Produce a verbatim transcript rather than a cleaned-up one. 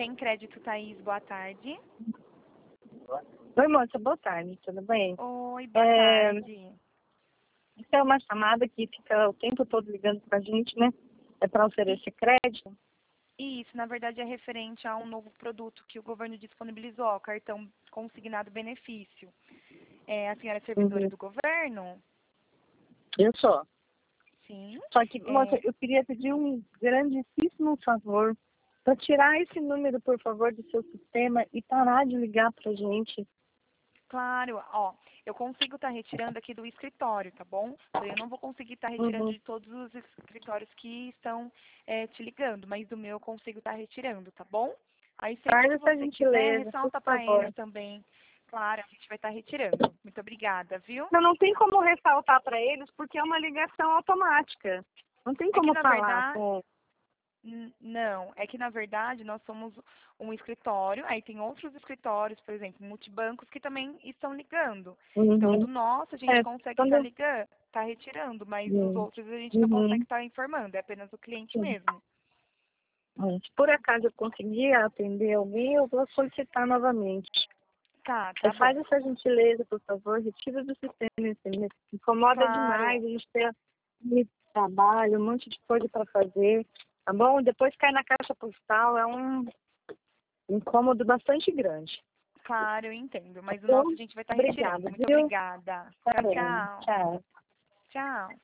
Bem Crédito, Thaís, boa tarde. Oi, moça, boa tarde, tudo bem? Oi, boa É, tarde. Isso é uma chamada que fica o tempo todo ligando pra gente, né? É para oferecer crédito. Isso, na verdade, é referente a um novo produto que o governo disponibilizou, o cartão consignado benefício. É, a senhora é servidora Uhum. do governo? Eu sou. Sim. Só que, moça, É, eu queria pedir um grandíssimo favor para tirar esse número, por favor, do seu sistema e parar de ligar pra gente. claro, ó, eu consigo estar retirando aqui do escritório, tá bom? Eu não vou conseguir estar retirando Uhum. de todos os escritórios que estão é, te ligando, mas do meu eu consigo estar retirando, tá bom? Aí sempre Faz que essa você quiser, gentileza, por ressalta para favor. eles também. Claro, a gente vai estar retirando. Muito obrigada, viu? Não, não tem como ressaltar para eles porque é uma ligação automática. Não tem É que como na falar verdade, com... N- Não, é que na verdade nós somos um escritório, aí tem outros escritórios, por exemplo, multibancos que também estão ligando. Então, do Uhum. nosso a gente É, consegue estar quando... ligando, tá retirando, mas dos Uhum. outros a gente não consegue Uhum. estar informando, é apenas o cliente Sim. mesmo. Se por acaso eu conseguir atender alguém, eu vou solicitar novamente. Tá, Você tá faz bom. essa gentileza, por favor, retira do sistema, entendeu? Incomoda Claro, demais, a gente tem muito trabalho, um monte de coisa para fazer, tá bom? Depois cai na caixa postal, é um incômodo bastante grande. claro, eu entendo, Tá mas o bom? nosso a gente vai estar retirando. Obrigada, Muito viu? obrigada. Tá Tchau, bem, tchau. tchau. Tchau.